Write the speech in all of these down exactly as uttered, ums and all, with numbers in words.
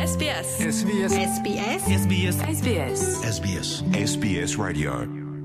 S B S. S B S. S B S. S B S. S B S. S B S. S B S Radio.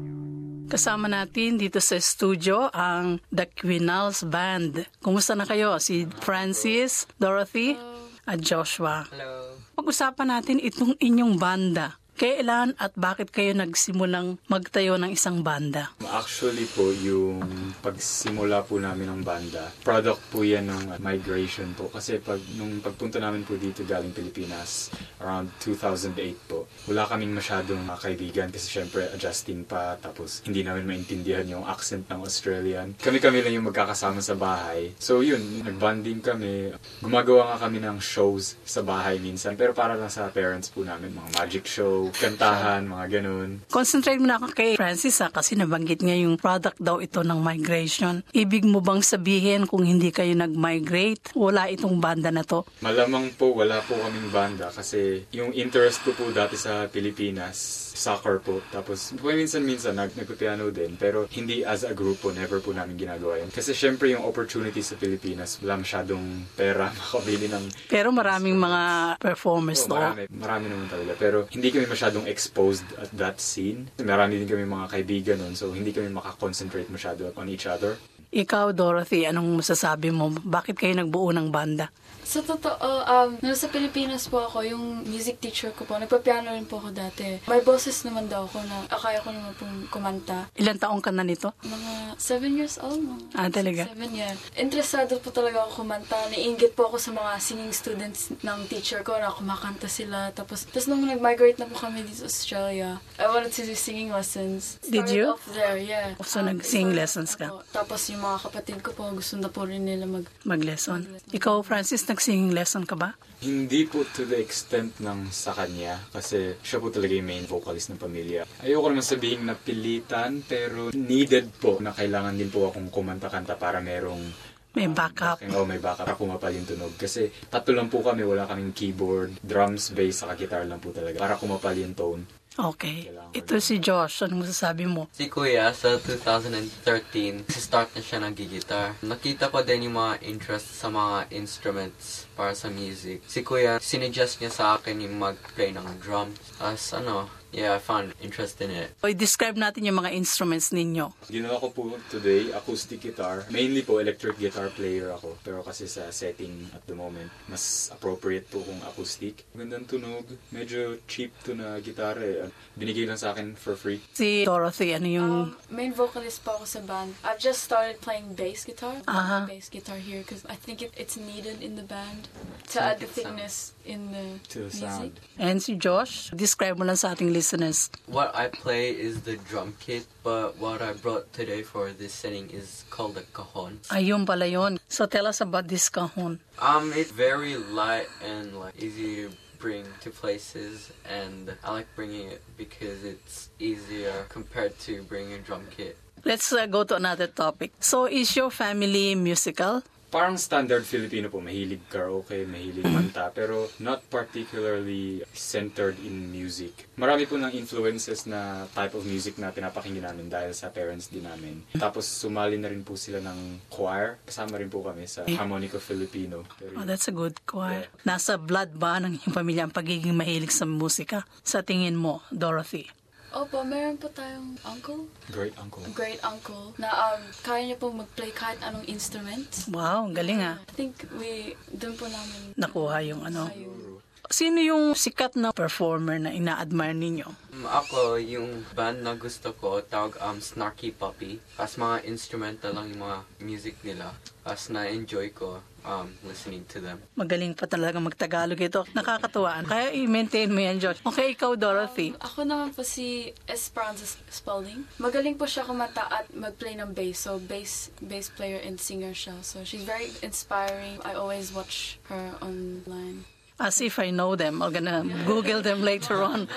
Kasama natin dito sa studio ang The Quinals Band. Kumusta na kayo? Si Francis, Dorothy, at Joshua. Hello. Pag-usapan natin itong inyong banda. Kailan at bakit kayo nagsimulang magtayo ng isang banda? Actually po, yung pagsimula po namin ng banda, product po yan ng migration po. Kasi pag, nung pagpunta namin po dito galing Pilipinas, around two thousand eight po, wala kaming masyadong kaibigan kasi syempre adjusting pa, tapos hindi namin maintindihan yung accent ng Australian. Kami-kami lang yung magkakasama sa bahay. So yun, nagbanding kami. Gumagawa nga kami ng shows sa bahay minsan, pero para lang sa parents po namin, mga magic show, kantahan, mga ganun. Concentrate mo na ako kay Francis ha, kasi nabanggit niya yung product daw ito ng migration. Ibig mo bang sabihin kung hindi kayo nag-migrate, wala itong banda na to? Malamang po, wala po kaming banda kasi yung interest ko po dati sa Pilipinas, soccer po. Tapos, minsan-minsan nag nagpipiano din, pero hindi as a group po, never po namin ginagawa yun. Kasi syempre yung opportunity sa Pilipinas, wala masyadong pera makabili ng... Pero maraming mga performers Oh, to. marami, marami naman talaga. Pero hindi kami masyadong exposed at that scene. Marami din kami mga kaibigan nun, so hindi kami makakoncentrate masyado on each other. Ikaw, Dorothy, anong masasabi mo? Bakit kayo nagbuo ng banda? Sa totoo, um, nung sa Pilipinas po ako, yung music teacher ko po, nagpa-piano rin po ako dati. May boses naman daw ako na akaya ko naman pong kumanta. Ilan taong ka na nito? Mga seven years old. Mga Ah, talaga? Seven, yeah. Interesado po talaga ako kumanta. Naiingit po ako sa mga singing students ng teacher ko na kumakanta sila. Tapos, tapos nung nag-migrate na po kami dito sa Australia, I wanted to do singing lessons. Did Started you? off there, yeah. So, nag-singing lessons ka? Opo. Tapos yung mga kapatid ko po, gusto na po rin nila mag... Mag-lesson. Ikaw, Francis, nag-singing lesson ka ba? Hindi po to the extent ng sa kanya kasi siya po talaga yung main vocalist ng pamilya. Ayoko naman sabihin na pilitan pero needed po na kailangan din po akong kumanta-kanta para merong May backup. Oh, may backup. Para kumapal yung tunog. Kasi tatlo lang po kami, wala kaming keyboard, drums, bass, saka guitar lang po talaga. Para kumapal yung tone. Okay. Ito si Josh. Anong masasabi mo? Si Kuya, sa two thousand thirteen, start na siya nag-gitar. Nakita ko din yung mga interest sa mga instruments para sa music. Si Kuya, sinuggest niya sa akin yung mag-play ng drums. As ano, yeah, I found interest in it. O, i-describe natin yung mga instruments ninyo. Ginawa ko po today, acoustic guitar. Mainly po, electric guitar player ako. Pero kasi sa setting at the moment, mas appropriate po kung acoustic. Magandang tunog. Medyo cheap to na guitar eh. Binigay lang sa akin for free. Si Dorothy, ano yung... Um, main vocalist po ako sa band. I've just started playing bass guitar. Aha. Bass guitar here because I think it, it's needed in the band to add the thickness in the To the music. sound. And si Josh, describe mo lang sa ating listeners. What I play is the drum kit, but what I brought today for this setting is called a cajon. Ayun pala yun. So tell us about this cajon. Um, it's very light and like easy to bring to places, and I like bringing it because it's easier compared to bringing a drum kit. Let's uh, go to another topic. So is your family musical? Parang standard Filipino po, mahilig karaoke, mahilig manta, pero not particularly centered in music. Marami po ng influences na type of music na pinapakinggan namin dahil sa parents din namin. Tapos sumali na rin po sila ng choir. Kasama rin po kami sa Harmonico Filipino. Pero, Oh, that's a good choir. Yeah. Nasa blood ba ng iyong pamilya ang pagiging mahilig sa musika? Sa tingin mo, Dorothy? Opo, meron po tayong uncle, great uncle. great uncle, na um, kaya niya po mag-play kahit anong instrument. Wow, ang galing ah. I think we, dun po namin Nakuha yung ano. ayun. Sino yung sikat na performer na ina-admire ninyo? Um, ako, yung band na gusto ko, tawag um, Snarky Puppy. As mga instrumental lang yung mga music nila. As na-enjoy ko um, listening to them. Magaling pa talaga magtagalog ito. Nakakatuwaan. Kaya i-maintain mo yan, Josh. Okay, ikaw, Dorothy. Ako naman po si Esperanza Spalding. Magaling po siya kumanta at mag-play ng bass. So, bass bass player and singer siya. So, she's very inspiring. I always watch her online. As if I know them. I'm gonna Google them later on.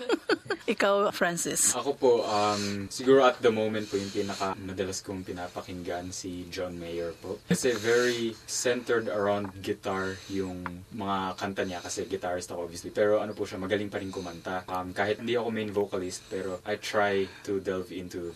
Ikaw, Francis. Ako po, um, siguro at the moment po yung pinaka madalas kong pinapakinggan si John Mayer po. Kasi very centered around guitar yung mga kanta niya kasi guitarist ako obviously. Pero ano po siya, magaling pa rin kumanta. Um, kahit hindi ako main vocalist pero I try to delve into that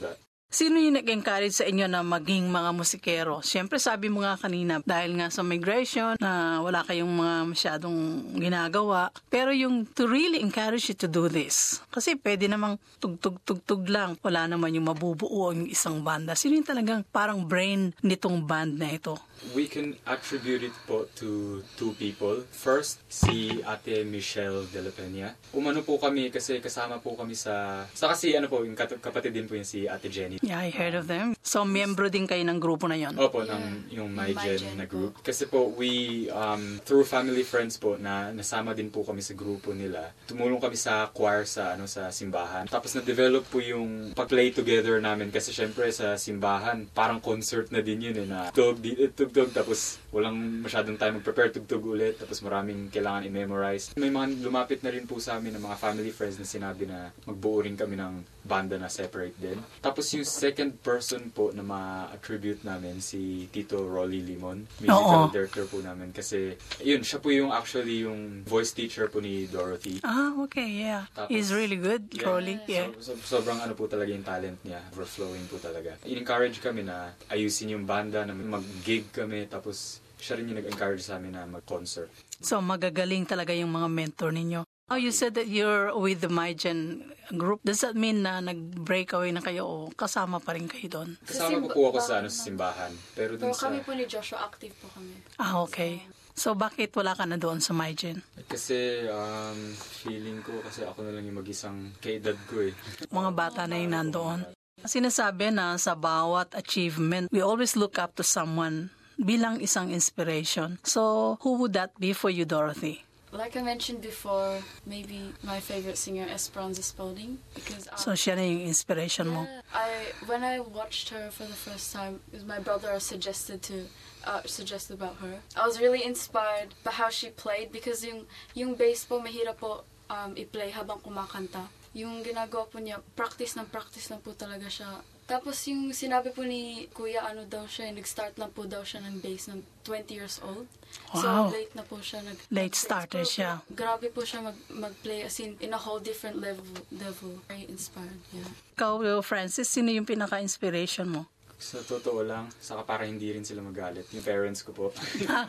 Sino yung nag-encourage sa inyo na maging mga musikero? Siyempre, sabi mo nga kanina, dahil nga sa migration, na wala kayong mga masyadong ginagawa. Pero yung to really encourage you to do this. Kasi pwede namang tug-tug-tug-tug lang. Wala naman yung mabubuo yung isang banda. Sino yung talagang parang brain nitong band na ito? We can attribute it po to two people. First, si Ate Michelle De La Peña. Umano po kami kasi kasama po kami sa... Sa kasi ano po, yung kat- kapatid din po yung si Ate Jenny. Yeah, I heard of them. So, miyembro din kayo ng grupo na yon. Opo, ng yung MyGen na group. Kasi po, we, um, through family friends po, na nasama din po kami sa grupo nila. Tumulong kami sa choir sa, ano, sa simbahan. Tapos na-develop po yung pag-play together namin. Kasi syempre sa simbahan, parang concert na din yun eh, na tug, di, tug-tug, tapos walang masyadong time mag-prepare, tug-tug ulit, tapos maraming kailangan i-memorize. May mga lumapit na rin po sa amin ng mga family friends na sinabi na magbuo rin kami ng banda na separate din. Tapos yung second person po na ma-attribute namin, si Tito Rolly Limon, musical Oo. director po namin. Kasi, yun, siya po yung actually yung voice teacher po ni Dorothy. Ah, okay, yeah. Tapos, He's really good, yeah. Rolly. Yeah. So, so, sobrang ano po talaga yung talent niya, overflowing po talaga. In-encourage kami na ayusin yung banda, na mag-gig kami, tapos siya rin yung nag-encourage sa amin na mag-concert. So, magagaling talaga yung mga mentor ninyo. Oh, you said that you're with the MyGen group. Does that mean na nag-breakaway na kayo o kasama pa rin kayo doon? Kasama po po ako sa, ano, sa simbahan. Pero dun Pero sa... kami po ni Joshua, active po kami. Ah, okay. So, bakit wala ka na doon sa MyGen? Kasi um, feeling ko kasi ako na lang yung mag-isang kaedad ko eh. Mga bata na yung nandoon. Sinasabi na sa bawat achievement, we always look up to someone bilang isang inspiration. So, who would that be for you, Dorothy? Like I mentioned before, maybe my favorite singer, Esperanza Spalding, because um, So, siya na yung inspiration mo. yeah, I when I watched her for the first time, because my brother suggested to uh, suggested about her, I was really inspired by how she played because yung yung bass po mahirap po um, i-play habang kumakanta. Yung ginagawa po niya, practice ng practice lang po talaga siya. Tapos yung sinabi po ni Kuya, ano daw siya, nag-start lang po daw siya ng bass ng twenty years old. Wow. So, late na po siya. Nag- Late starter Pero, siya. Grabe po siya mag- mag-play as in, in a whole different level. level. Very inspired, yeah. Ikaw, Francis, sino yung pinaka-inspiration mo? Sa totoo lang, saka para hindi rin sila magalit. Yung parents ko po.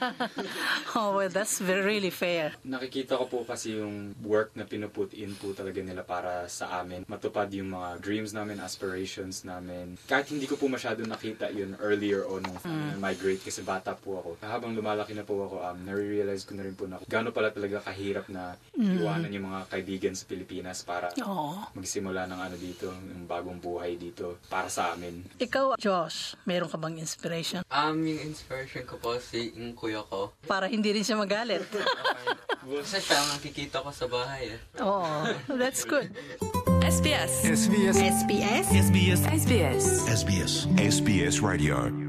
Oh, well, that's very, really fair. Nakikita ko po kasi yung work na pinuput in po talaga nila para sa amin. Matupad yung mga dreams namin, aspirations namin. Kahit hindi ko po masyado nakita yun earlier on nung mm. migrate kasi bata po ako. Habang lumalaki na po ako, um, nare-realize ko na rin po na gano'n pala talaga kahirap na mm. iwanan yung mga kaibigan sa Pilipinas para Oo. magsimula ng ano dito, yung bagong buhay dito para sa amin. Ikaw, Josh, meron ka bang inspiration? Um, yung inspiration ko po si yung kuya ko. Para hindi rin siya magalit. Kasi siya ang nakikita ko sa bahay eh. Oo, that's good. S B S. S B S. S B S. S B S. S B S. S B S. S B S Radio.